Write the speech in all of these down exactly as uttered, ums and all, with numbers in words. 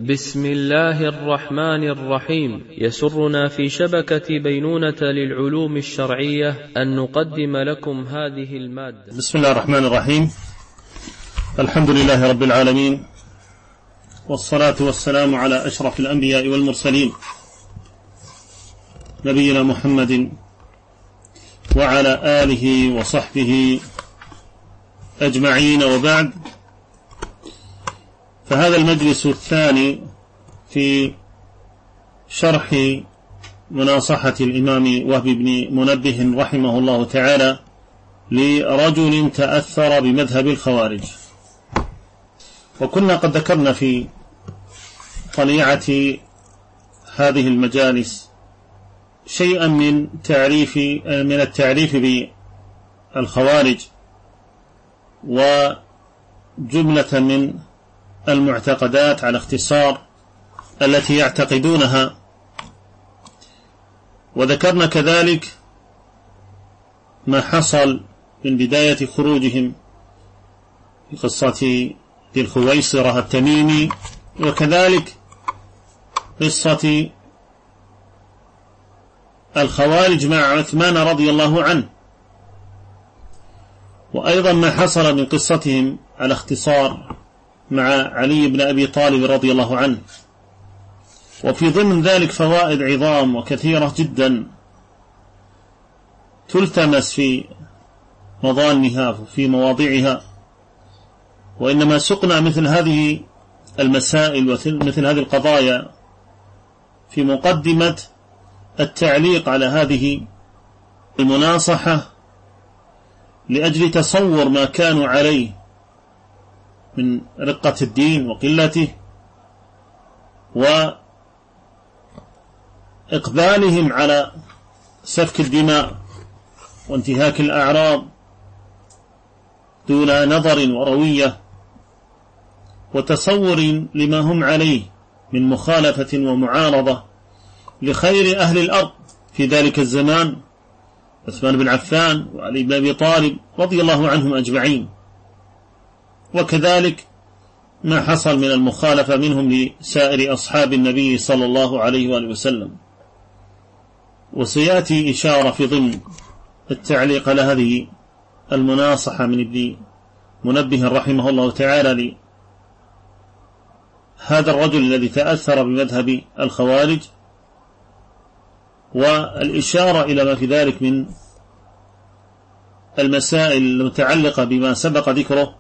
بسم الله الرحمن الرحيم. يسرنا في شبكة بينونة للعلوم الشرعية أن نقدم لكم هذه المادة. بسم الله الرحمن الرحيم. الحمد لله رب العالمين، والصلاة والسلام على أشرف الأنبياء والمرسلين، نبينا محمد وعلى آله وصحبه أجمعين، وبعد. فهذا المجلس الثاني في شرح مناصحة الإمام وهب بن منبه رحمه الله تعالى لرجل تأثر بمذهب الخوارج. وكنا قد ذكرنا في طليعة هذه المجالس شيئا من تعريف من التعريف بالخوارج وجملة من المعتقدات على اختصار التي يعتقدونها، وذكرنا كذلك ما حصل من بداية خروجهم في قصة ذي الخويصرة التميمي، وكذلك قصة الخوارج مع عثمان رضي الله عنه، وأيضا ما حصل من قصتهم على اختصار مع علي بن أبي طالب رضي الله عنه. وفي ضمن ذلك فوائد عظام وكثيرة جدا تلتمس في مظانها وفي مواضعها، وإنما سقنا مثل هذه المسائل ومثل هذه القضايا في مقدمة التعليق على هذه المناصحة لأجل تصور ما كانوا عليه من رقة الدين وقلته، وإقبالهم على سفك الدماء وانتهاك الأعراض دون نظر وروية وتصور لما هم عليه من مخالفة ومعارضة لخير أهل الأرض في ذلك الزمان، عثمان بن عفان وعلي بن أبي طالب رضي الله عنهم أجمعين، وكذلك ما حصل من المخالفة منهم لسائر أصحاب النبي صلى الله عليه وآله وسلم. وسيأتي إشارة في ضمن التعليق على هذه المناصحة من ابن منبه رحمه الله تعالى لهذا الرجل الذي تأثر بمذهب الخوارج، والإشارة إلى ما في ذلك من المسائل المتعلقة بما سبق ذكره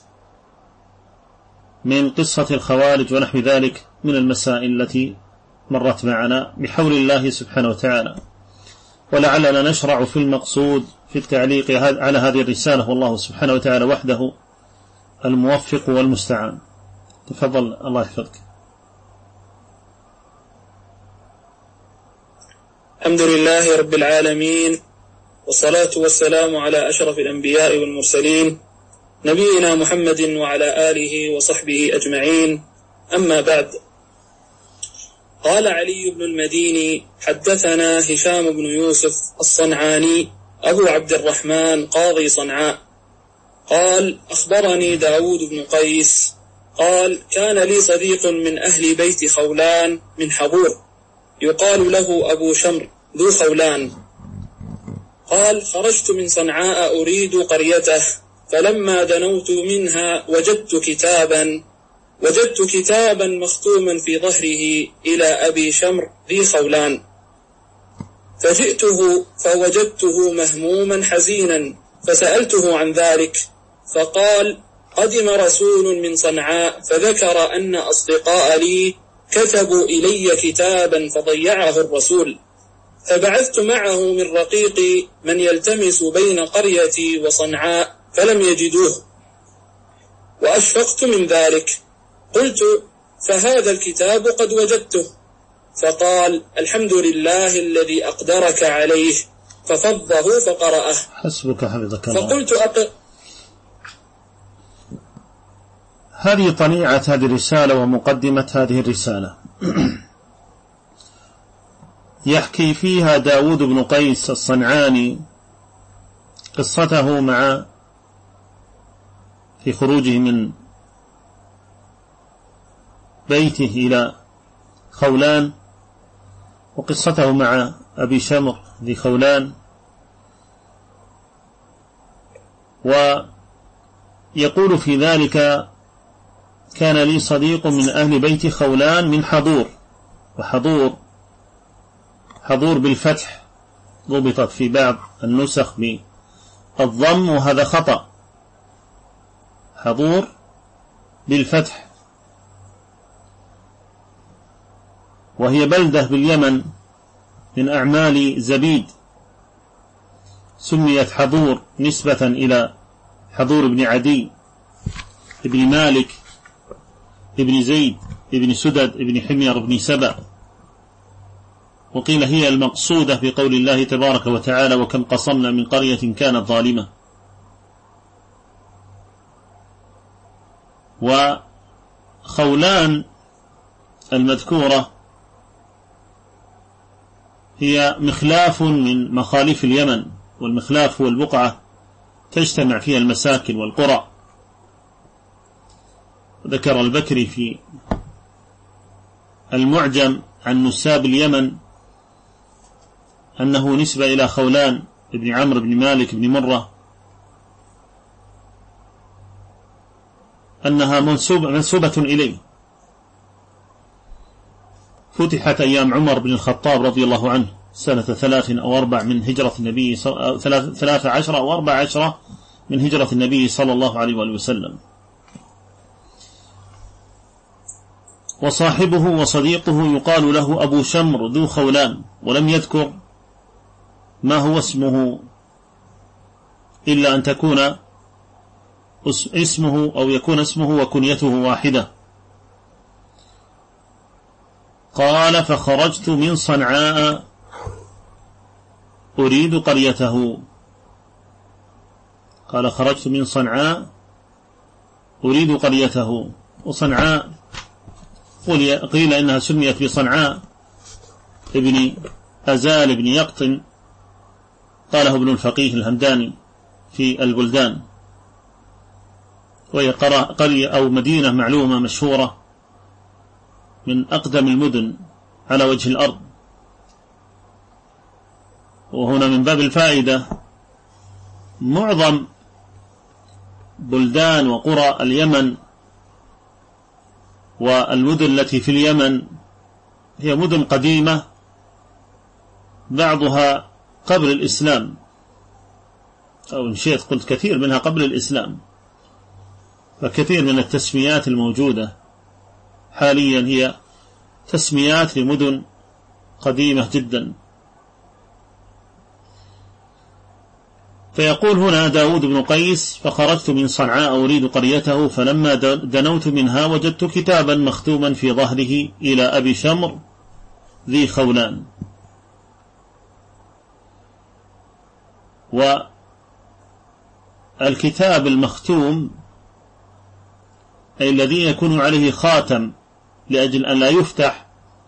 من قصة الخوارج ونحو ذلك من المسائل التي مرت معنا بحول الله سبحانه وتعالى. ولعلنا نشرع في المقصود في التعليق على هذه الرسالة، والله سبحانه وتعالى وحده الموفق والمستعان. تفضل، الله يحفظك. الحمد لله رب العالمين، والصلاة والسلام على أشرف الأنبياء والمرسلين، نبينا محمد وعلى آله وصحبه أجمعين. أما بعد، قال علي بن المديني: حدثنا هشام بن يوسف الصنعاني أبو عبد الرحمن قاضي صنعاء قال: أخبرني داود بن قيس قال: كان لي صديق من أهل بيت خولان من حضور يقال له أبو شمر ذو خولان. قال: خرجت من صنعاء أريد قريته، فلما دنوت منها وجدت كتابا وجدت كتابا مختوما في ظهره إلى أبي شمر ذي خولان، فجئته فوجدته مهموما حزينا، فسألته عن ذلك، فقال: قدم رسول من صنعاء فذكر أن أصدقاء لي كتبوا إلي كتابا فضيعه الرسول، فبعثت معه من رقيقي من يلتمس بين قريتي وصنعاء فلم يجدوه، وأشفقت من ذلك، قلت: فهذا الكتاب قد وجدته. فقال: الحمد لله الذي أقدرك عليه، ففضه فقرأه. حسبك حفظك الله. فقلت أق... هذه طليعة هذه الرسالة ومقدمة هذه الرسالة. يحكي فيها داود بن قيس الصنعاني قصته مع في خروجه من بيته إلى خولان، وقصته مع أبي شمر ذي خولان. ويقول في ذلك: كان لي صديق من أهل بيت خولان من حضور، وحضور حضور بالفتح، ضبطت في بعض النسخ بالضم وهذا خطأ، حضور بالفتح، وهي بلدة باليمن من أعمال زبيد، سميت حضور نسبة إلى حضور بن عدي ابن مالك ابن زيد ابن سدد ابن حمير ابن سبأ. وقيل هي المقصودة بقول الله تبارك وتعالى: وكم قصمنا من قرية كانت ظالمة. وخولان المذكورة هي مخلاف من مخاليف اليمن، والمخلاف هو البقعة تجتمع فيها المساكن والقرى. ذكر البكري في المعجم عن نساب اليمن أنه نسبة إلى خولان ابن عمرو بن مالك بن مرة، أنها منسوبة, منسوبة إليه. فتحت أيام عمر بن الخطاب رضي الله عنه سنة ثلاث أو أربع من هجرة النبي ثلاث عشر أو أربع عشرة من هجرة النبي صلى الله عليه وآله وسلم. وصاحبه وصديقه يقال له أبو شمر ذو خولان، ولم يذكر ما هو اسمه إلا أن تكون اسمه أو يكون اسمه وكنيته واحدة. قال: فخرجت من صنعاء أريد قريته. قال: خرجت من صنعاء أريد قريته. وصنعاء قيل إنها سميت بصنعاء ابن أزال ابن يقطن، قاله ابن الفقيه الهمداني في البلدان، وهي قرية أو مدينة معلومة مشهورة من أقدم المدن على وجه الأرض. وهنا من باب الفائدة، معظم بلدان وقرى اليمن والمدن التي في اليمن هي مدن قديمة، بعضها قبل الإسلام، أو إن شئت قلت كثير منها قبل الإسلام. فكثير من التسميات الموجودة حاليا هي تسميات لمدن قديمة جدا. فيقول هنا داود بن قيس: فخرجت من صنعاء أريد قريته، فلما دنوت منها وجدت كتابا مختوما في ظهره إلى أبي شمر ذي خولان. والكتاب المختوم أي الذي يكون عليه خاتم لأجل أن لا يفتح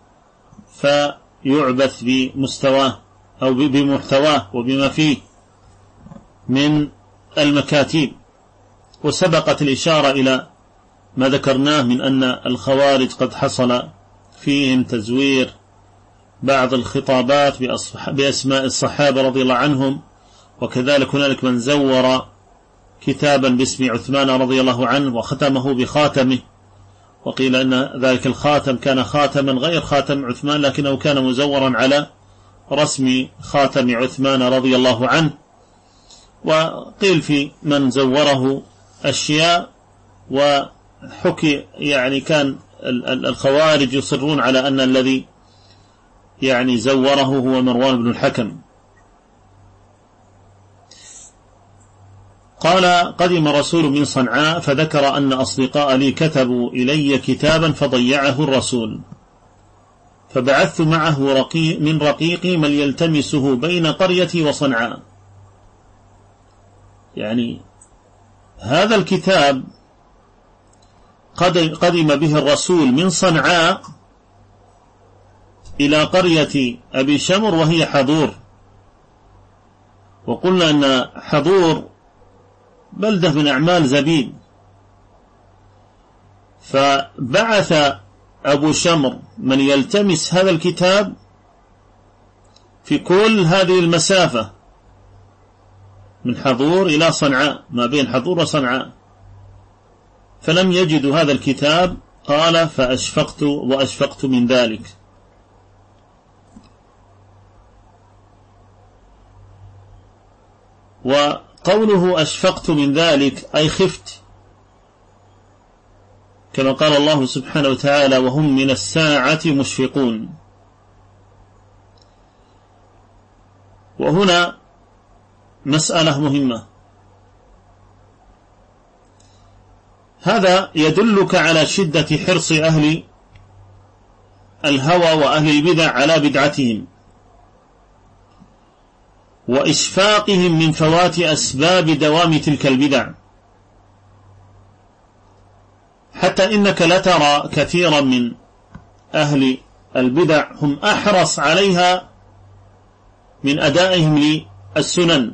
فيعبث بمستواه أو بمحتواه وبما فيه من المكاتيب. وسبقت الإشارة إلى ما ذكرناه من أن الخوارج قد حصل فيهم تزوير بعض الخطابات بأسماء الصحابة رضي الله عنهم، وكذلك هنالك من زور كتابا باسم عثمان رضي الله عنه وختمه بخاتمه، وقيل أن ذلك الخاتم كان خاتما غير خاتم عثمان لكنه كان مزورا على رسم خاتم عثمان رضي الله عنه. وقيل في من زوره أشياء، وحكي يعني كان الخوارج يصرون على أن الذي يعني زوره هو مروان بن الحكم. قال: قدم رسول من صنعاء فذكر أن أصدقاء لي كتبوا إلي كتابا فضيعه الرسول، فبعثت معه رقي من رقيقي من يلتمسه بين قريتي وصنعاء. يعني هذا الكتاب قدم به الرسول من صنعاء إلى قرية أبي شمر وهي حضور. وقلنا أن حضور بلدة من أعمال زبيد، فبعث أبو شمر من يلتمس هذا الكتاب في كل هذه المسافة من حضور إلى صنعاء، ما بين حضور وصنعاء، فلم يجدوا هذا الكتاب، قال فأشفقت وأشفقت من ذلك. وقوله أشفقت من ذلك أي خفت، كما قال الله سبحانه وتعالى وهم من الساعة مشفقون. وهنا مسألة مهمة، هذا يدلك على شدة حرص أهل الهوى وأهل البدع على بدعتهم، وإشفاقهم من فوات أسباب دوام تلك البدع، حتى إنك لترى كثيرا من أهل البدع هم أحرص عليها من أدائهم للسنن.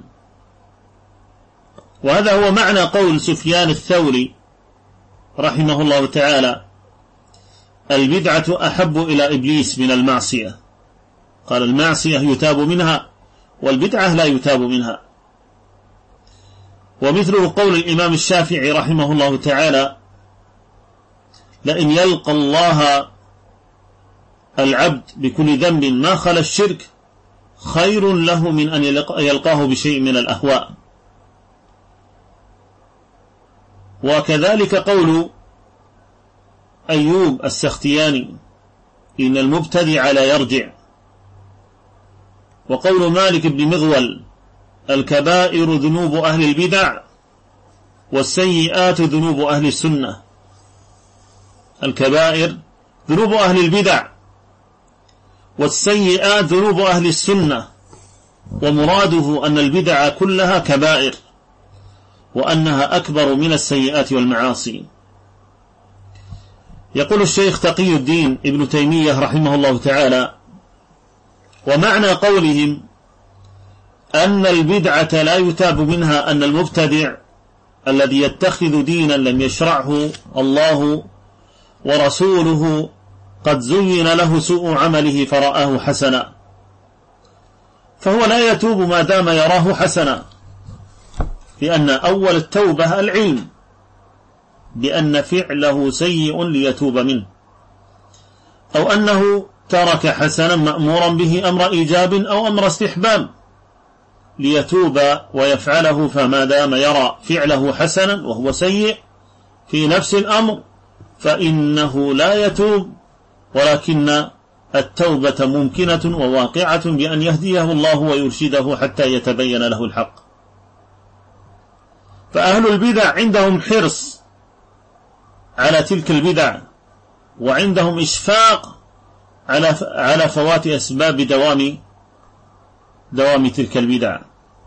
وهذا هو معنى قول سفيان الثوري رحمه الله تعالى البدعة أحب إلى إبليس من المعصية. قال المعصية يتاب منها والبدعة لا يتاب منها. ومثله قول الإمام الشافعي رحمه الله تعالى لئن يلقى الله العبد بكل ذنب ما خلا الشرك خير له من أن يلقاه بشيء من الأهواء. وكذلك قول أيوب السختياني إن المبتدع لا يرجع. وقول مالك بن مغول الكبائر ذنوب أهل البدع والسيئات ذنوب أهل السنة. الكبائر ذنوب أهل البدع والسيئات ذنوب أهل السنة، ومراده أن البدع كلها كبائر وأنها أكبر من السيئات والمعاصي. يقول الشيخ تقي الدين ابن تيمية رحمه الله تعالى ومعنى قولهم أن البدعة لا يتاب منها أن المبتدع الذي يتخذ دينا لم يشرعه الله ورسوله قد زين له سوء عمله فرآه حسنا، فهو لا يتوب ما دام يراه حسنا، لأن أول التوبة العلم بأن فعله سيء ليتوب منه، أو أنه ترك حسنا مأمورا به أمر إيجاب أو أمر استحباب ليتوب ويفعله، فما دام يرى فعله حسنا وهو سيء في نفس الأمر فإنه لا يتوب، ولكن التوبة ممكنة وواقعة بأن يهديه الله ويرشده حتى يتبين له الحق. فأهل البدع عندهم حرص على تلك البدع، وعندهم إشفاق على على فوات أسباب دوام دوام تلك البدع.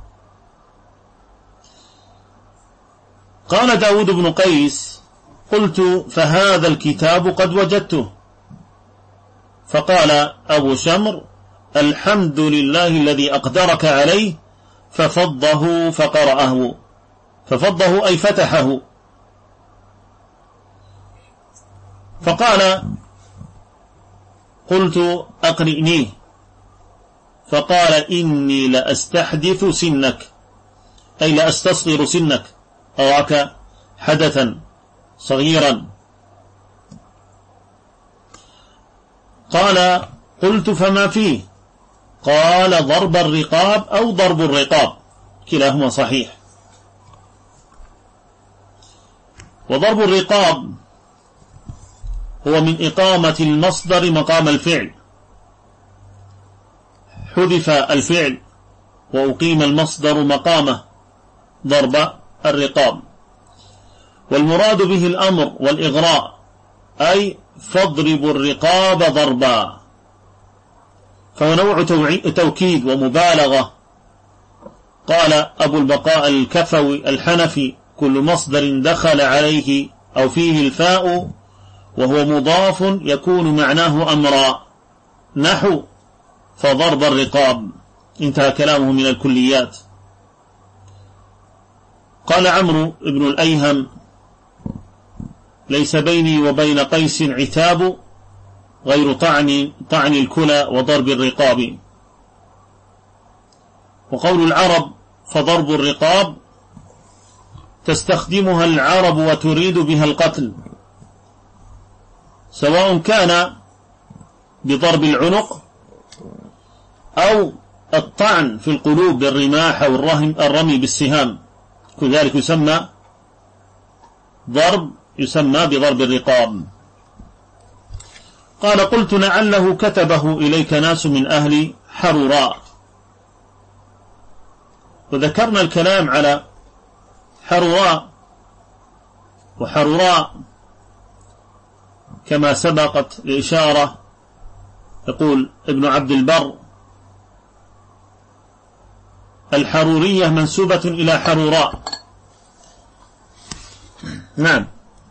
قال داود بن قيس قلت فهذا الكتاب قد وجدته، فقال أبو شمر الحمد لله الذي أقدرك عليه ففضه فقرأه. ففضه أي فتحه. فقال قلت أقرئنيه، فقال إني لأستحدث سنك أي لأستصغر سنك، أراك حدثا صغيرا. قال قلت فما فيه؟ قال ضرب الرقاب أو ضرب الرقاب، كلاهما صحيح. وضرب الرقاب هو من إقامة المصدر مقام الفعل، حذف الفعل وأقيم المصدر مقامه ضرب الرقاب، والمراد به الأمر والإغراء أي فاضربوا الرقاب ضربا، فهو نوع توكيد ومبالغة. قال أبو البقاء الكفوي الحنفي كل مصدر دخل عليه أو فيه الفاء وهو مضاف يكون معناه أمرا، نحو فضرب الرقاب. انتهى كلامه من الكليات. قال عمرو بن الأيهم ليس بيني وبين قيس عتاب غير طعن, طعن الكلى وضرب الرقاب. وقول العرب فضرب الرقاب تستخدمها العرب وتريد بها القتل، سواء كان بضرب العنق أو الطعن في القلوب بالرماح أو الرمي بالسهام، كذلك يسمى ضرب يسمى بضرب الرقاب. قال قلت لعله كتبه إليك ناس من أهل حروراء. وذكرنا الكلام على حروراء، وحروراء كما سبقت الإشارة يقول ابن عبد البر الحرورية منسوبة إلى حروراء. نعم،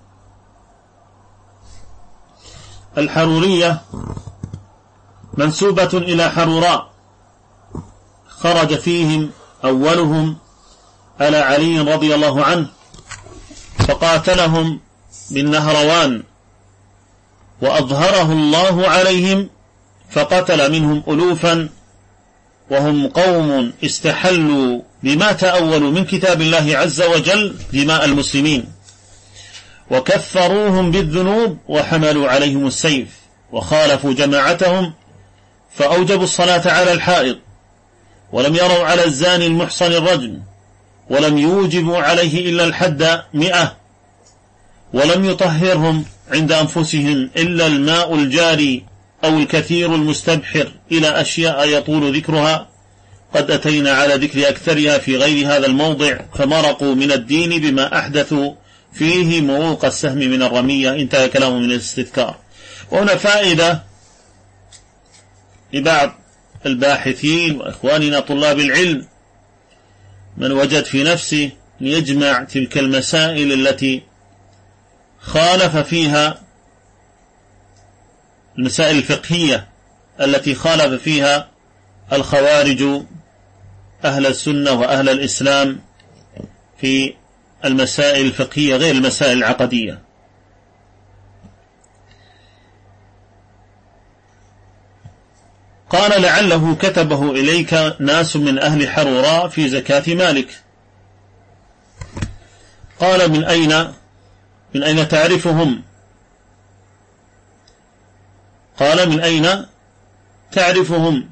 الحرورية منسوبة إلى حروراء، خرج فيهم أولهم على علي رضي الله عنه فقاتلهم بالنهروان، وأظهره الله عليهم فقتل منهم ألوفا، وهم قوم استحلوا بما تأولوا من كتاب الله عز وجل دماء المسلمين، وكفروهم بالذنوب وحملوا عليهم السيف، وخالفوا جماعتهم فأوجبوا الصلاة على الحائض، ولم يروا على الزاني المحصن الرجم، ولم يوجبوا عليه إلا الحد مئة، ولم يطهرهم عند أنفسهم إلا الماء الجاري أو الكثير المستبحر، إلى أشياء يطول ذكرها قد أتينا على ذكر أكثرها في غير هذا الموضع، فمرقوا من الدين بما أحدثوا فيه موقع السهم من الرمية. انتهى كلامه من الاستذكار. وهنا فائدة لبعض الباحثين وإخواننا طلاب العلم، من وجد في نفسه يجمع تلك المسائل التي خالف فيها، المسائل الفقهية التي خالف فيها الخوارج أهل السنة وأهل الإسلام في المسائل الفقهية غير المسائل العقدية. قال لعله كتبه إليك ناس من أهل حروراء في زكاة مالك. قال من أين من أين تعرفهم؟ قال من أين تعرفهم؟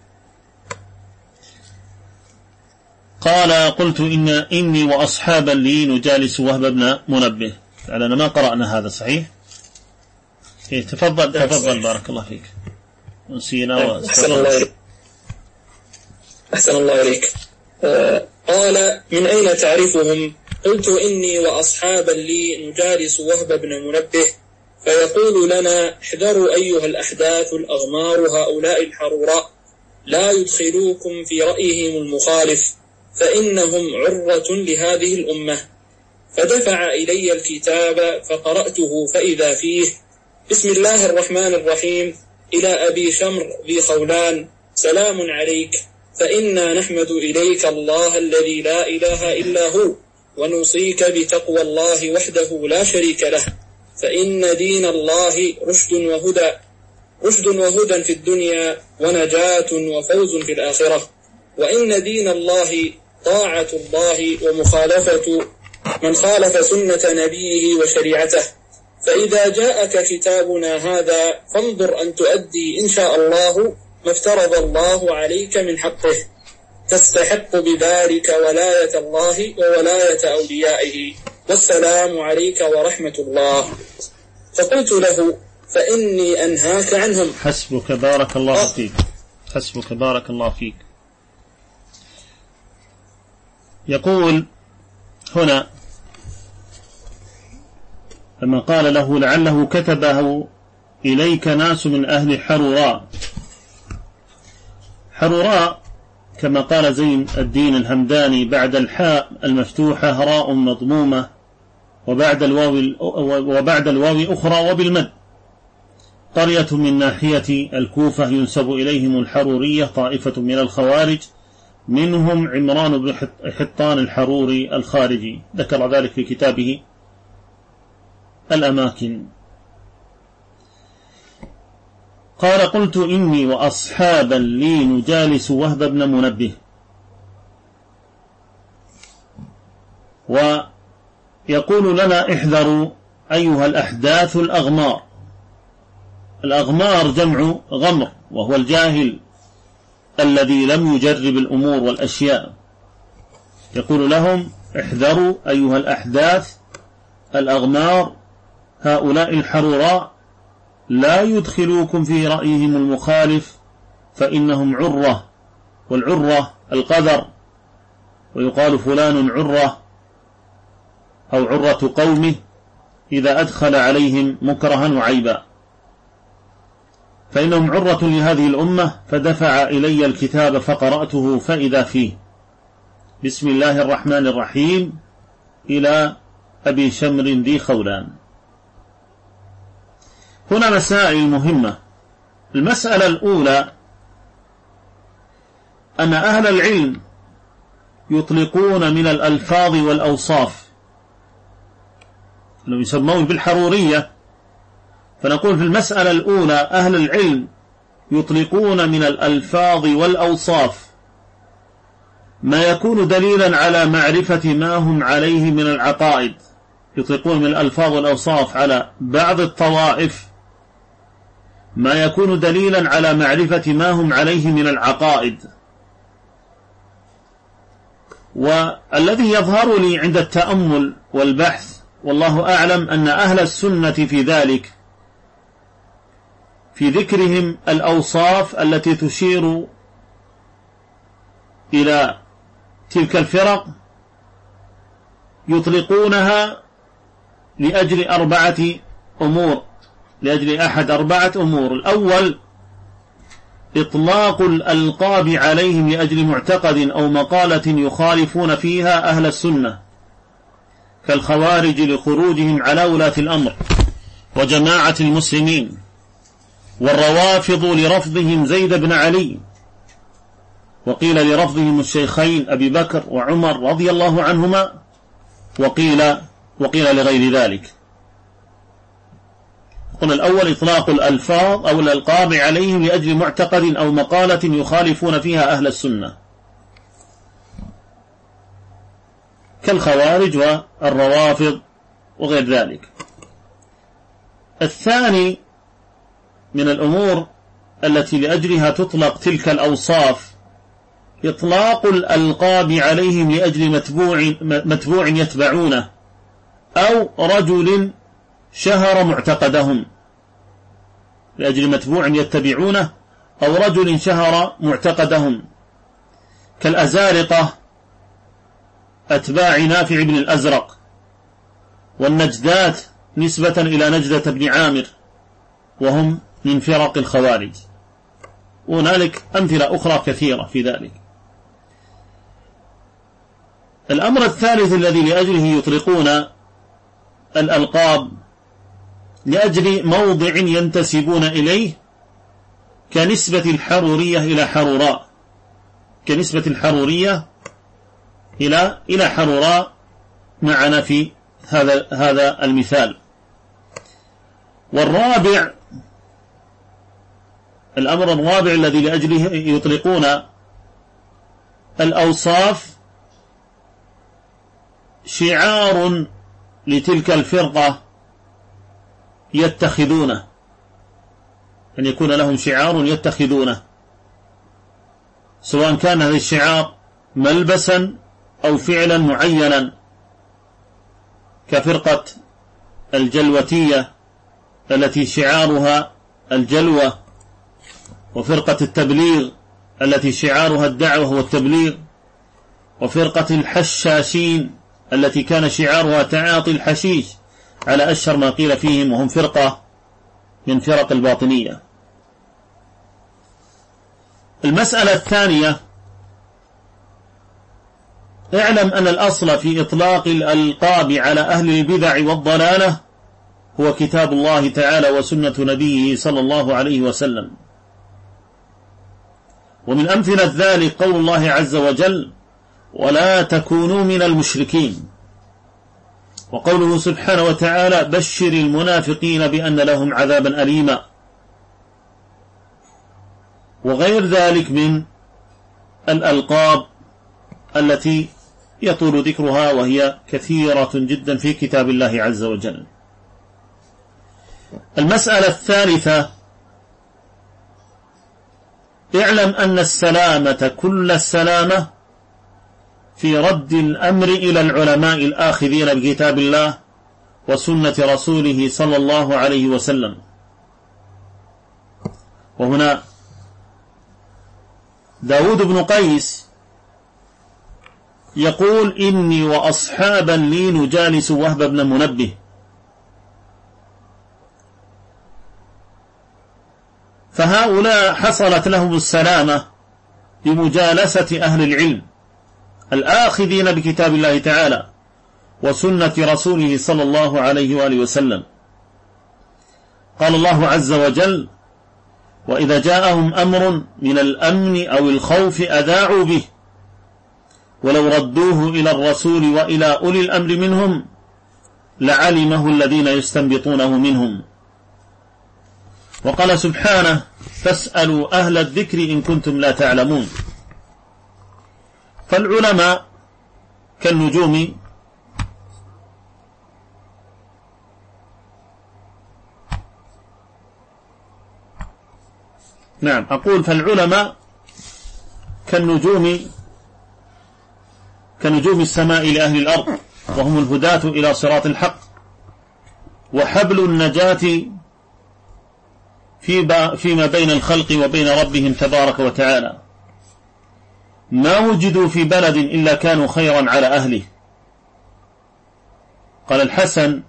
قال قلت إن إني وأصحابا لي نجالس وهب بن منبه. فعلنا ما قرأنا هذا صحيح؟ إيه تفضل تفضل بارك الله فيك. نسينا. أحسن الله إليك. أحسن الله إليك. آه قال من أين تعرفهم؟ قلت إني وأصحابا لي نجالس وهب بن منبه فيقول لنا احذروا أيها الأحداث الأغمار هؤلاء الحروراء، لا يدخلوكم في رأيهم المخالف فإنهم عرة لهذه الأمة. فدفع إلي الكتاب فقرأته فإذا فيه بسم الله الرحمن الرحيم إلى أبي شمر ذي خولان سلام عليك، فإنا نحمد إليك الله الذي لا إله إلا هو، ونوصيك بتقوى الله وحده لا شريك له، فإن دين الله رشد وهدى رشد وهدى في الدنيا ونجاة وفوز في الآخرة، وإن دين الله طاعة الله ومخالفة من خالف سنة نبيه وشريعته. فإذا جاءك كتابنا هذا فانظر أن تؤدي إن شاء الله ما افترض الله عليك من حقه، تستحق بذلك ولاية الله وولاية أوليائه، والسلام عليك ورحمة الله. فقلت له فإني أنهاك عنهم. حسبك بارك الله فيك. حسبك بارك الله فيك. يقول هنا لما قال له لعله كتبه إليك ناس من أهل حروراء. حروراء كما قال زين الدين الهمداني بعد الحاء المفتوحة هراء مضمومة، وبعد الواو وبعد الواو أخرى وبالمد. قرية من ناحية الكوفة ينسب إليهم الحرورية طائفة من الخوارج، منهم عمران بن حطان الحروري الخارجي، ذكر ذلك في كتابه الأماكن. قال قلت إني وأصحابا لي نجالس وهب بن منبه، ويقول لنا احذروا أيها الأحداث الأغمار. الأغمار جمع غمر، وهو الجاهل الذي لم يجرب الأمور والأشياء. يقول لهم احذروا أيها الأحداث الأغمار، هؤلاء الحروراء لا يدخلوكم في رأيهم المخالف فإنهم عرة، والعرة القذر، ويقال فلان عرة أو عرة قومه إذا أدخل عليهم مكرها وعيبا، فإنهم عرة لهذه الأمة. فدفع إلي الكتاب فقرأته فإذا فيه بسم الله الرحمن الرحيم إلى أبي شمر ذي خولان. هنا مسائل مهمة. المسألة الأولى أن أهل العلم يطلقون من الألفاظ والأوصاف، لو يسمون بالحرورية، فنقول في المسألة الأولى أهل العلم يطلقون من الألفاظ والأوصاف ما يكون دليلا على معرفة ما هم عليه من العقائد. يطلقون من الألفاظ والأوصاف على بعض الطوائف ما يكون دليلا على معرفة ما هم عليه من العقائد. والذي يظهر لي عند التأمل والبحث والله أعلم أن أهل السنة في ذلك، في ذكرهم الأوصاف التي تشير إلى تلك الفرق، يطلقونها لأجل أربعة أمور، لأجل أحد أربعة أمور. الأول إطلاق الألقاب عليهم لأجل معتقد أو مقالة يخالفون فيها أهل السنة، كالخوارج لخروجهم على ولاة الأمر وجماعة المسلمين، والروافض لرفضهم زيد بن علي، وقيل لرفضهم الشيخين أبي بكر وعمر رضي الله عنهما، وقيل, وقيل لغير ذلك. قلنا الأول إطلاق الألفاظ أو الألقاب عليهم لأجل معتقد أو مقالة يخالفون فيها أهل السنة، كالخوارج والروافض وغير ذلك. الثاني من الأمور التي لأجلها تطلق تلك الأوصاف إطلاق الألقاب عليهم لأجل متبوع, متبوع يتبعونه أو رجل شهر معتقدهم، لأجل متبوع يتبعونه أو رجل شهر معتقدهم، كالأزارقة أتباع نافع بن الأزرق، والنجدات نسبة إلى نجدة بن عامر وهم من فرق الخوارج، وهنالك أمثلة أخرى كثيرة في ذلك. الأمر الثالث الذي لأجله يطلقون الألقاب لأجل موضع ينتسبون إليه، كنسبة الحرورية إلى حروراء، كنسبة الحرورية إلى إلى حروراء معنا في هذا هذا المثال. والرابع، الأمر الرابع الذي لأجله يطلقون الأوصاف شعار لتلك الفرقة يتخذونه، أن يكون لهم شعار يتخذونه، سواء كان هذا الشعار ملبسا أو فعلا معينا، كفرقة الجلوتية التي شعارها الجلوة، وفرقة التبليغ التي شعارها الدعوة والتبليغ، وفرقة الحشاشين التي كان شعارها تعاطي الحشيش على أشهر ما قيل فيهم، وهم فرقة من فرق الباطنية. المسألة الثانية، اعلم أن الأصل في إطلاق الألقاب على أهل البدع والضلالة هو كتاب الله تعالى وسنة نبيه صلى الله عليه وسلم. ومن أمثلة ذلك قول الله عز وجل: ولا تكونوا من المشركين، وقوله سبحانه وتعالى: بشر المنافقين بأن لهم عذابا أليما. وغير ذلك من الألقاب التي يطول ذكرها وهي كثيرة جدا في كتاب الله عز وجل. المسألة الثالثة: اعلم أن السلامة كل السلامة في رد الأمر إلى العلماء الآخذين بكتاب الله وسنة رسوله صلى الله عليه وسلم. وهنا داود بن قيس يقول: إني وأصحابا لي نجالس وهب بن منبه، فهؤلاء حصلت لهم السلامة بمجالسة أهل العلم الآخذين بكتاب الله تعالى وسنة رسوله صلى الله عليه وآله وسلم. قال الله عز وجل: وإذا جاءهم أمر من الأمن أو الخوف أذاعوا به ولو ردوه إلى الرسول وإلى أولي الأمر منهم لعلمه الذين يستنبطونه منهم. وقال سبحانه: فاسألوا أهل الذكر إن كنتم لا تعلمون. فالعلماء كالنجوم نعم أقول فالعلماء كالنجوم كنجوم السماء لأهل الأرض، وهم الهداة إلى صراط الحق وحبل النجاة فيما بين الخلق وبين ربهم تبارك وتعالى. ما وجدوا في بلد إلا كانوا خيرا على أهله. قال الحسن: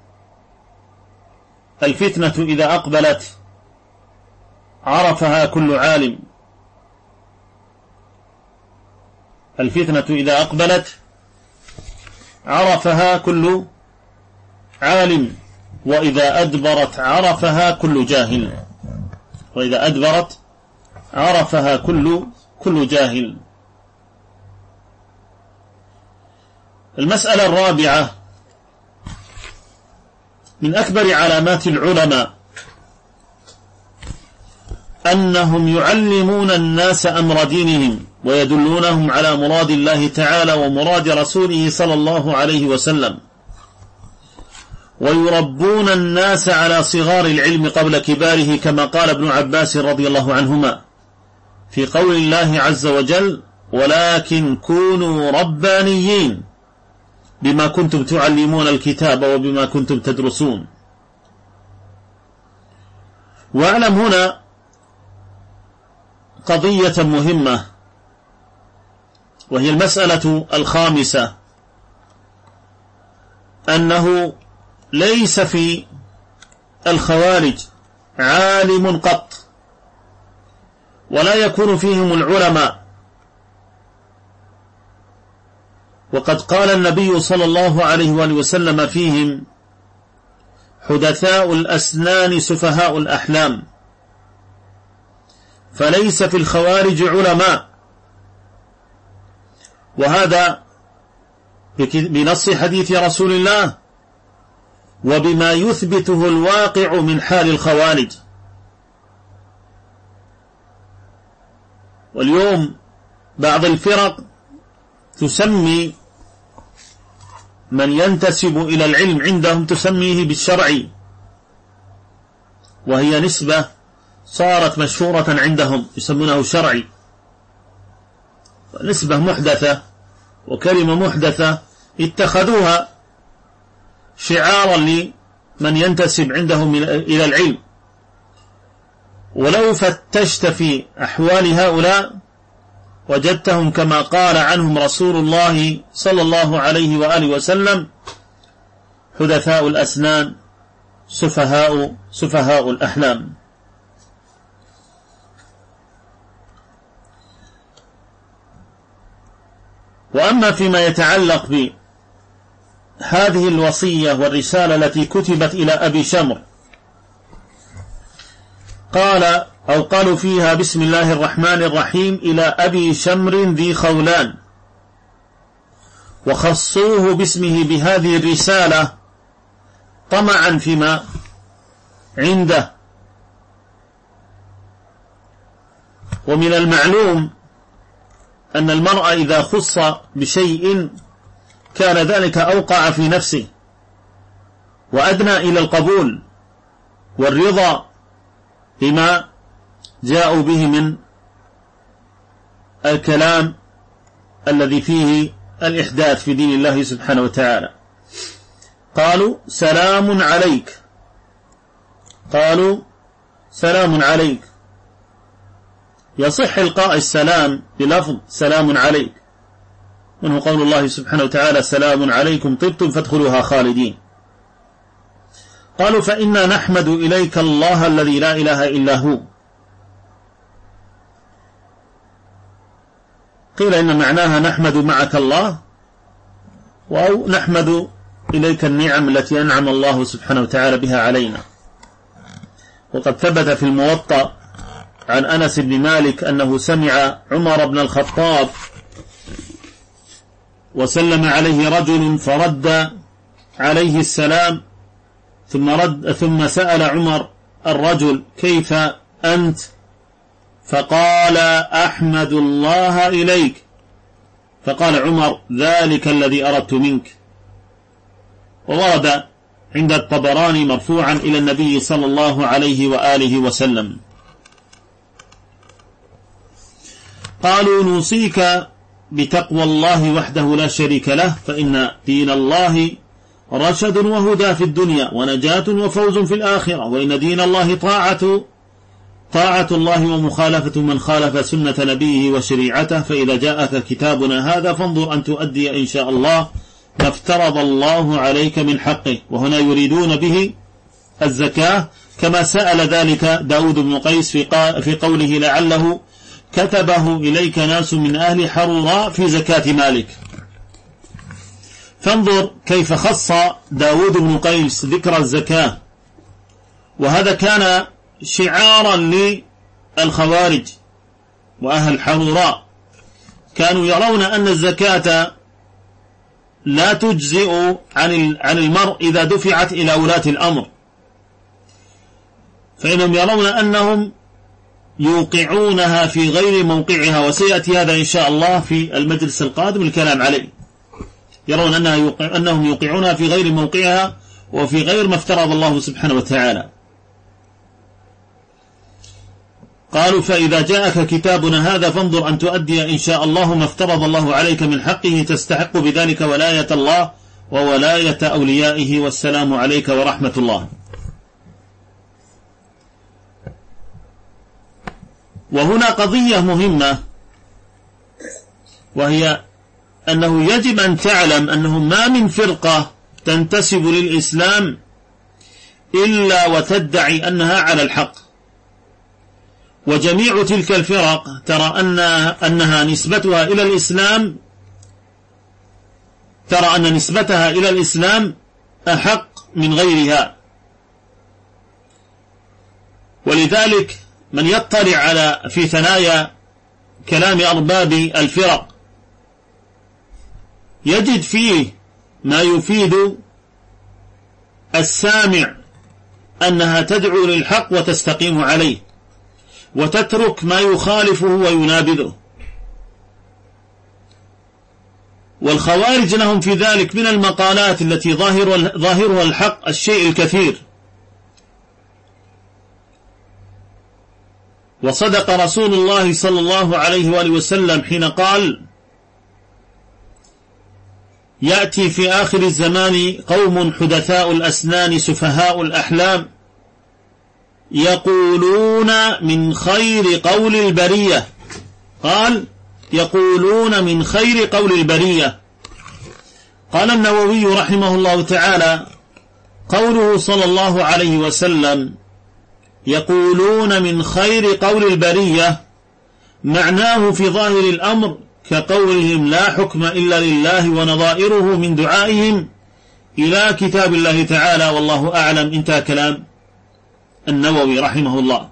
الفتنة إذا أقبلت عرفها كل عالم الفتنة إذا أقبلت عرفها كل عالم وإذا أدبرت عرفها كل جاهل وإذا أدبرت عرفها كل كل جاهل. المسألة الرابعة: من أكبر علامات العلماء أنهم يعلمون الناس أمر دينهم ويدلونهم على مراد الله تعالى ومراد رسوله صلى الله عليه وسلم، ويربون الناس على صغار العلم قبل كباره، كما قال ابن عباس رضي الله عنهما في قول الله عز وجل: ولكن كونوا ربانيين بما كنتم تعلمون الكتاب وبما كنتم تدرسون. واعلم هنا قضية مهمة، وهي المسألة الخامسة: أنه ليس في الخوارج عالم قط ولا يكون فيهم العلماء. وقد قال النبي صلى الله عليه وآله وسلم فيهم: حدثاء الأسنان سفهاء الأحلام. فليس في الخوارج علماء، وهذا بنص حديث رسول الله وبما يثبته الواقع من حال الخوارج. واليوم بعض الفرق تسمي من ينتسب إلى العلم عندهم تسميه بالشرعي، وهي نسبة صارت مشهورة عندهم يسمونه شرعي، نسبة محدثة وكلمة محدثة اتخذوها شعارا لمن ينتسب عندهم إلى العلم. ولو فتشت في أحوال هؤلاء وجدتهم كما قال عنهم رسول الله صلى الله عليه وآله وسلم: حدثاء الأسنان سفهاء سفهاء الأحلام. وأما فيما يتعلق بهذه الوصية والرسالة التي كتبت إلى أبي شمر، قال أو قالوا فيها: بسم الله الرحمن الرحيم إلى أبي شمر ذي خولان، وخصوه باسمه بهذه الرسالة طمعا فيما عنده. ومن المعلوم أن المرء إذا خص بشيء كان ذلك أوقع في نفسه وأدنى إلى القبول والرضا بما جاءوا به من الكلام الذي فيه الإحداث في دين الله سبحانه وتعالى. قالوا سلام عليك، قالوا سلام عليك، يصح إلقاء السلام بلفظ سلام عليك، منه قول الله سبحانه وتعالى سلام عليكم طبتم فادخلوها خالدين. قالوا فإنا نحمد إليك الله الذي لا إله إلا هو. قيل إن معناها نحمد معك الله، أو نحمد إليك النعم التي أنعم الله سبحانه وتعالى بها علينا. وقد ثبت في الموطأ عن أنس بن مالك أنه سمع عمر بن الخطاب وسلم عليه رجل فرد عليه السلام، ثم رد ثم سأل عمر الرجل كيف أنت؟ فقال أحمد الله إليك. فقال عمر ذلك الذي أردت منك. وورد عند الطبراني مرفوعا إلى النبي صلى الله عليه وآله وسلم. قالوا نوصيك بتقوى الله وحده لا شريك له، فإن دين الله رشد وهدى في الدنيا ونجاة وفوز في الآخرة، وإن دين الله طاعة طاعة الله ومخالفة من خالف سنة نبيه وشريعته، فإذا جاءك كتابنا هذا فانظر أن تؤدي إن شاء الله ما افترض الله عليك من حقه. وهنا يريدون به الزكاة، كما سأل ذلك داود بن قيس في قوله لعله كتبه إليك ناس من أهل حروراء في زكاة مالك. فانظر كيف خص داود بن قيس ذكر الزكاة، وهذا كان شعارا للخوارج وأهل حروراء، كانوا يرون أن الزكاة لا تجزئ عن المرء إذا دفعت إلى ولاة الأمر، فإنهم يرون أنهم يوقعونها في غير موقعها، وسيأتي هذا إن شاء الله في المجلس القادم الكلام عليه. يرون أنها يوقع أنهم يوقعونها في غير موقعها وفي غير ما افترض الله سبحانه وتعالى. قالوا فإذا جاءك كتابنا هذا فانظر أن تؤدي إن شاء الله ما افترض الله عليك من حقه، تستحق بذلك ولاية الله وولاية أوليائه، والسلام عليك ورحمة الله. وهنا قضية مهمة، وهي أنه يجب أن تعلم أنه ما من فرقة تنتسب للإسلام إلا وتدعي أنها على الحق، وجميع تلك الفرق ترى أن أنها نسبتها إلى الإسلام ترى أن نسبتها إلى الإسلام أحق من غيرها. ولذلك من يطلع على في ثنايا كلام أرباب الفرق يجد فيه ما يفيد السامع أنها تدعو للحق وتستقيم عليه، وتترك ما يخالفه وينابذه. والخوارج لهم في ذلك من المقالات التي ظاهر ظاهرها الحق الشيء الكثير. وصدق رسول الله صلى الله عليه وآله وسلم حين قال يأتي في آخر الزمان قوم حدثاء الأسنان سفهاء الأحلام يقولون من خير قول البرية. قال يقولون من خير قول البرية. قال النووي رحمه الله تعالى قوله صلى الله عليه وسلم يقولون من خير قول البرية معناه في ظاهر الأمر كقولهم لا حكم إلا لله ونظائره من دعائهم إلى كتاب الله تعالى والله أعلم. انتهى كلام النووي رحمه الله.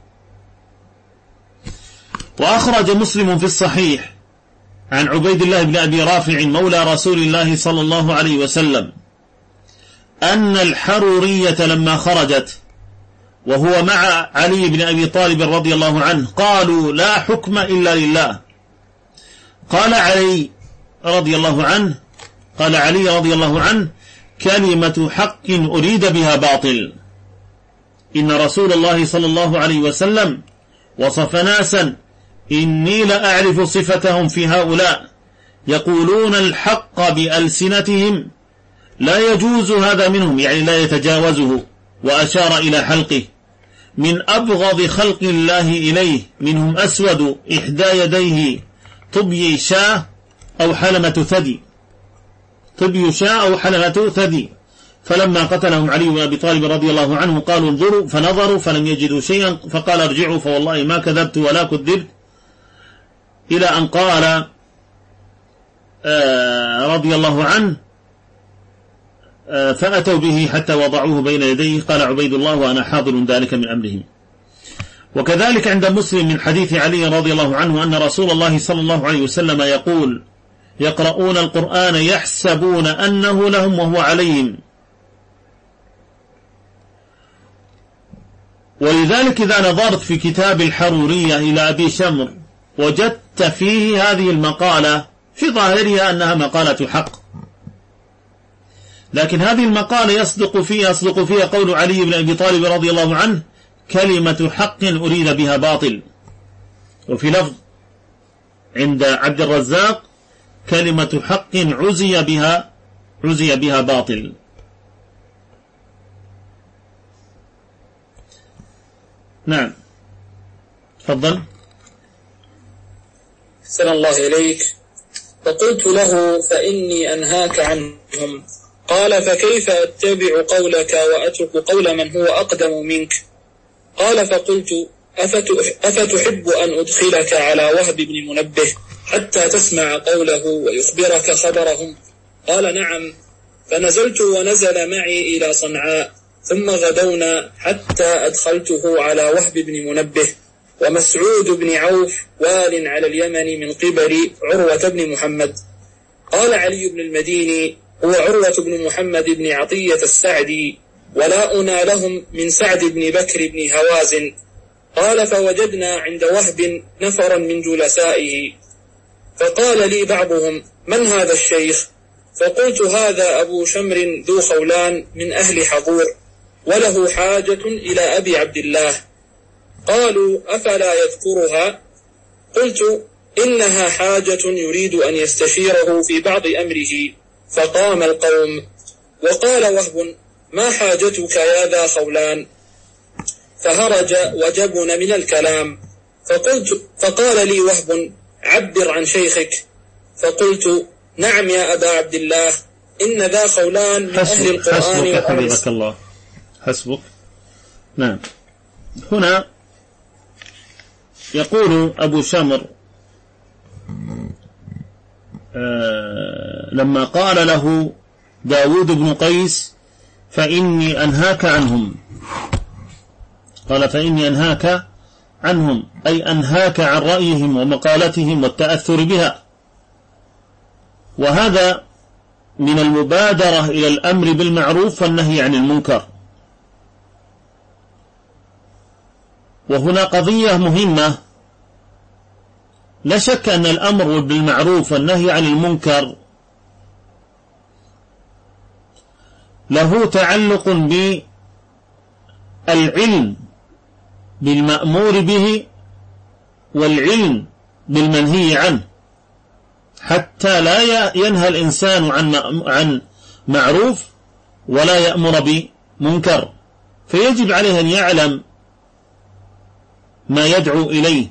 وأخرج مسلم في الصحيح عن عبيد الله بن أبي رافع مولى رسول الله صلى الله عليه وسلم أن الحرورية لما خرجت وهو مع علي بن أبي طالب رضي الله عنه قالوا لا حكم إلا لله. قال علي رضي الله عنه قال علي رضي الله عنه كلمة حق أريد بها باطل. إن رسول الله صلى الله عليه وسلم وصف ناسا إني لأعرف صفتهم في هؤلاء يقولون الحق بألسنتهم لا يجوز هذا منهم، يعني لا يتجاوزه، وأشار إلى حلقه، من أبغض خلق الله إليه منهم أسود إحدى يديه طبي شاة أو حلمة ثدي طبي شاة أو حلمة ثدي. فلما قتلهم علي بن أبي طالب رضي الله عنه قالوا انظروا، فنظروا فلم يجدوا شيئا، فقال ارجعوا فوالله ما كذبت ولا كذبت، إلى أن قال آه رضي الله عنه آه فأتوا به حتى وضعوه بين يديه. قال عبيد الله وأنا حاضر ذلك من أمرهم. وكذلك عند مسلم من حديث علي رضي الله عنه أن رسول الله صلى الله عليه وسلم يقول يقرؤون القرآن يحسبون أنه لهم وهو عليهم. ولذلك إذا نظرت في كتاب الحرورية إلى أبي شمر وجدت فيه هذه المقالة في ظاهرها أنها مقالة حق، لكن هذه المقالة يصدق فيها يصدق فيها قول علي بن أبي طالب رضي الله عنه كلمة حق أريد بها باطل. وفي لفظ عند عبد الرزاق كلمة حق عزي بها عزي بها باطل. نعم تفضل. أحسن الله إليك. فقلت له فإني أنهاك عنهم. قال فكيف أتبع قولك وأترك قول من هو أقدم منك؟ قال فقلت أفتحب أن أدخلك على وهب بن منبه حتى تسمع قوله ويخبرك خبرهم؟ قال نعم. فنزلت ونزل معي إلى صنعاء، ثم غدونا حتى أدخلته على وهب بن منبه ومسعود بن عوف وال على اليمن من قبل عروة بن محمد. قال علي بن المديني هو عروة بن محمد بن عطية السعدي، ولا أنا لهم من سعد بن بكر بن هوازن. قال فوجدنا عند وهب نفرا من جلسائه، فقال لي بعضهم من هذا الشيخ؟ فقلت هذا أبو شمر ذو خولان من أهل حضور، وله حاجة إلى أبي عبد الله. قالوا أفلا يذكرها؟ قلت إنها حاجة يريد أن يستشيره في بعض أمره. فقام القوم، وقال وهب ما حاجتك يا ذا خولان؟ فهرج وجبن من الكلام. فقلت فقال لي وهب عبر عن شيخك. فقلت نعم يا أبا عبد الله، إن ذا خولان من أهل القرآن. حسبك حفظك الله، حسبك. نعم. هنا يقول أبو شمر آه لما قال له داود بن قيس فإني أنهاك عنهم، قال فإني أنهاك عنهم أي أنهاك عن رأيهم ومقالتهم والتأثر بها. وهذا من المبادرة إلى الأمر بالمعروف والنهي عن المنكر. وهنا قضية مهمة، لا شك أن الأمر بالمعروف والنهي عن المنكر له تعلق بالعلم بالمأمور به والعلم بالمنهي عنه، حتى لا ينهى الإنسان عن عن معروف ولا يأمر بمنكر، فيجب عليه أن يعلم ما يدعو إليه.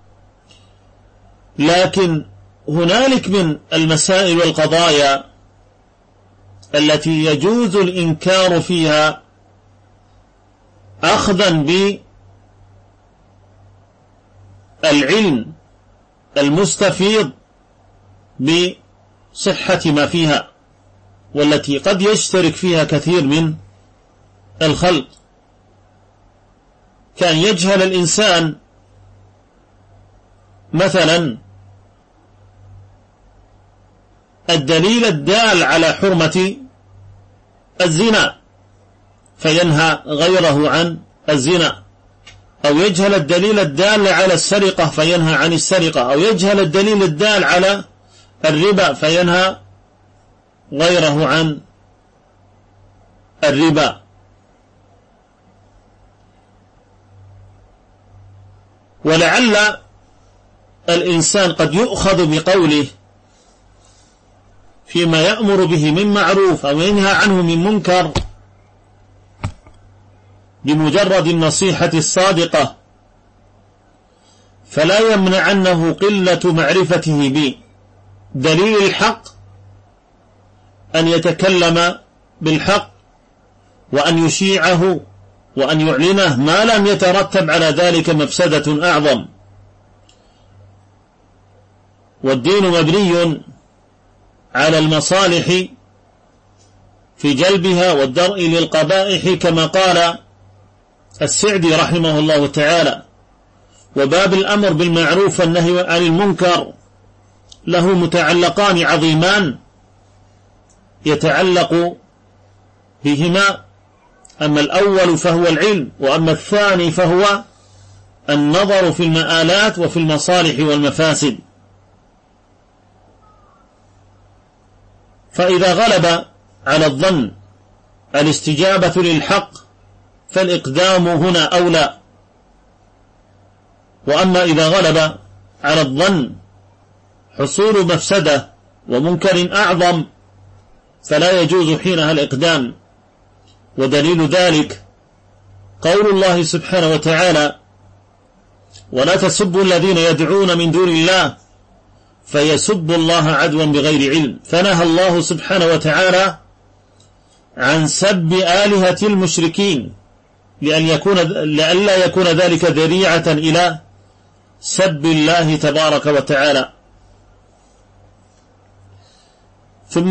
لكن هنالك من المسائل والقضايا التي يجوز الإنكار فيها أخذا بالعلم المستفيض بصحة ما فيها، والتي قد يشترك فيها كثير من الخلق، كان يجهل الإنسان مثلا الدليل الدال على حرمة الزنا فينهى غيره عن الزنا، أو يجهل الدليل الدال على السرقة فينهى عن السرقة، أو يجهل الدليل الدال على الربا فينهى غيره عن الربا. ولعل الإنسان قد يؤخذ بقوله فيما يأمر به من معروف أو ينهى عنه من منكر بمجرد النصيحة الصادقة، فلا يمنعنه قلة معرفته بدليل الحق أن يتكلم بالحق وأن يشيعه وأن يعلنه ما لم يترتب على ذلك مفسدة أعظم. والدين مبني على المصالح في جلبها والدرء للقبائح كما قال السعدي رحمه الله تعالى. وباب الأمر بالمعروف والنهي عن المنكر له متعلقان عظيمان يتعلق بهما، أما الأول فهو العلم، وأما الثاني فهو النظر في المآلات وفي المصالح والمفاسد. فإذا غلب على الظن الاستجابة للحق فالإقدام هنا أولى، وأما إذا غلب على الظن حصول مفسدة ومنكر أعظم فلا يجوز حينها الإقدام. ودليل ذلك قول الله سبحانه وتعالى: ولا تسبوا الذين يدعون من دون الله فيسبوا الله عدوا بغير علم. فنهى الله سبحانه وتعالى عن سب آلهة المشركين لأن يكون لئلا يكون ذلك ذريعة إلى سب الله تبارك وتعالى. ثم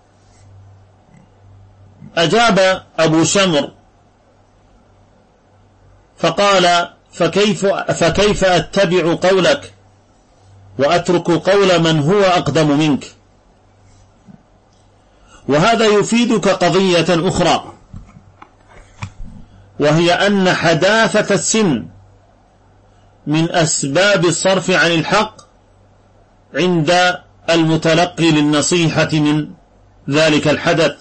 أجاب أبو شمر فقال: فكيف, فكيف أتبع قولك وأترك قول من هو أقدم منك؟ وهذا يفيدك قضية أخرى، وهي أن حداثة السن من أسباب الصرف عن الحق عند المتلقي للنصيحة من ذلك الحدث.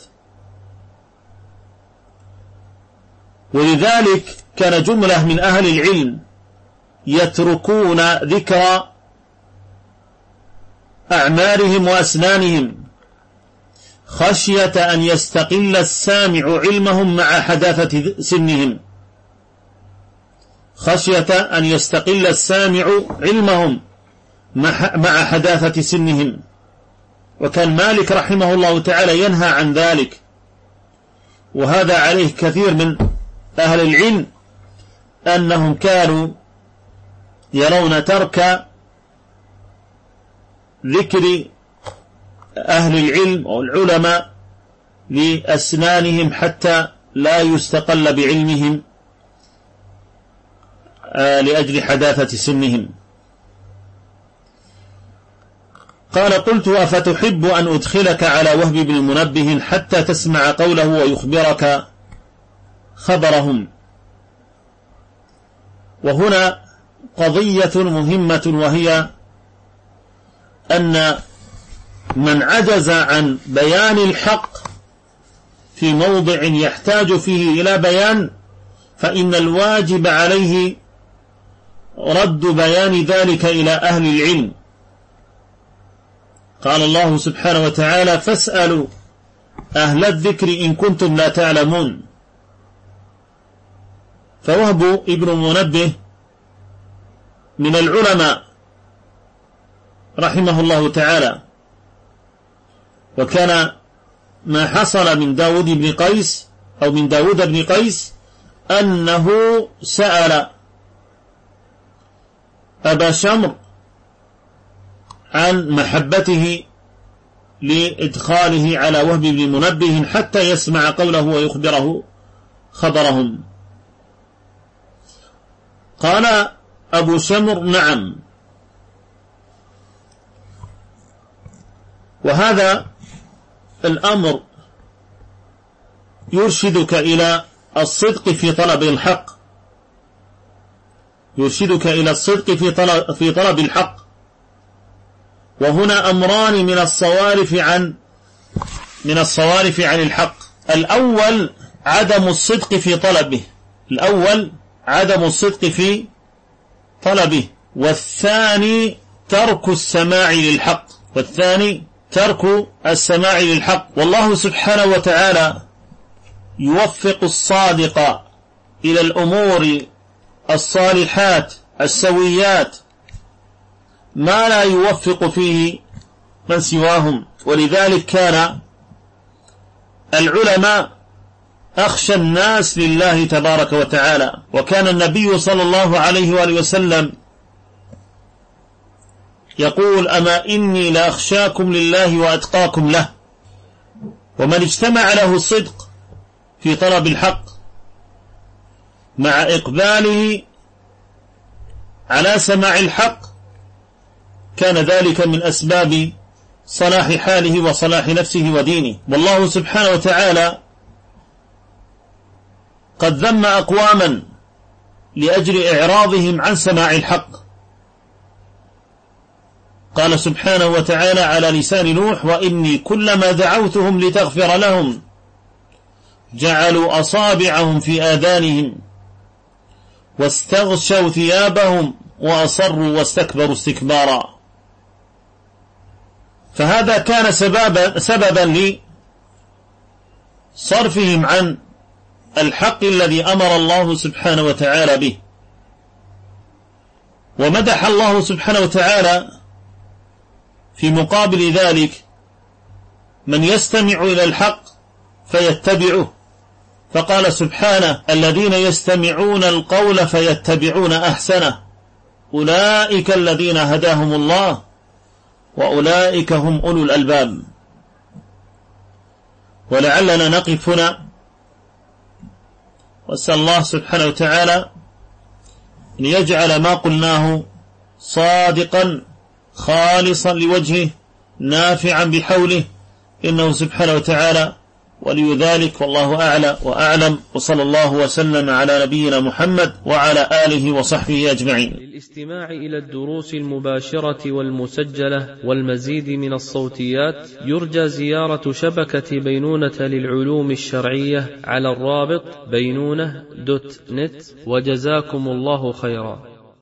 ولذلك كان جملة من أهل العلم يتركون ذكر أعمارهم وأسنانهم خشية أن يستقل السامع علمهم مع حداثة سنهم، خشية أن يستقل السامع علمهم مع حداثة سنهم. وكان مالك رحمه الله تعالى ينهى عن ذلك، وهذا عليه كثير من أهل العلم أنهم كانوا يرون ترك ذكر أهل العلم أو العلماء لأسنانهم حتى لا يستقل بعلمهم لأجل حداثة سنهم. قال: قلت: أفتحب أن أدخلك على وهب بن منبه حتى تسمع قوله ويخبرك خبرهم؟ وهنا قضية مهمة، وهي أن من عجز عن بيان الحق في موضع يحتاج فيه إلى بيان فإن الواجب عليه رد بيان ذلك إلى أهل العلم. قال الله سبحانه وتعالى: فاسألوا أهل الذكر إن كنتم لا تعلمون. فوهب ابن منبه من العلماء رحمه الله تعالى، وكان ما حصل من داود بن قيس أو من داود بن قيس أنه سأل أبا شمر عن محبته لإدخاله على وهب بن منبه حتى يسمع قوله ويخبره خبرهم. قال أبو شمر: نعم. وهذا الأمر يرشدك إلى الصدق في طلب الحق يرشدك إلى الصدق في طلب, في طلب الحق. وهنا أمران من الصوارف عن من الصوارف عن الحق. الأول عدم الصدق في طلبه الأول عدم الصدق في طلبه والثاني ترك السماع للحق والثاني ترك السماع للحق. والله سبحانه وتعالى يوفق الصادق إلى الأمور الصالحات السويات ما لا يوفق فيه من سواهم. ولذلك كان العلماء أخشى الناس لله تبارك وتعالى، وكان النبي صلى الله عليه وآله وسلم يقول: أما إني لأخشاكم لله وأتقاكم له. ومن اجتمع له الصدق في طلب الحق مع إقباله على سماع الحق كان ذلك من أسباب صلاح حاله وصلاح نفسه ودينه. والله سبحانه وتعالى قد ذم أقواما لأجل إعراضهم عن سماع الحق. قال سبحانه وتعالى على لسان نوح: وإني كلما دعوتهم لتغفر لهم جعلوا أصابعهم في آذانهم واستغشوا ثيابهم وأصروا واستكبروا استكبارا. فهذا كان سببا, سببا لصرفهم عن الحق الذي أمر الله سبحانه وتعالى به. ومدح الله سبحانه وتعالى في مقابل ذلك من يستمع إلى الحق فيتبعه، فقال سبحانه: الذين يستمعون القول فيتبعون أحسنه أولئك الذين هداهم الله وأولئك هم أولو الألباب. ولعلنا نقف هنا، وأسأل الله سبحانه وتعالى أن يجعل ما قلناه صادقا خالصا لوجهه نافعا بحوله، إنه سبحانه وتعالى ولي ذلك، والله أعلى وأعلم. وصلى الله وسلم على نبينا محمد وعلى آله وصحبه أجمعين. للاستماع إلى الدروس المباشرة والمسجلة والمزيد من الصوتيات يرجى زيارة شبكة بينونة للعلوم الشرعية على الرابط بينونة دوت نت. وجزاكم الله خيرا.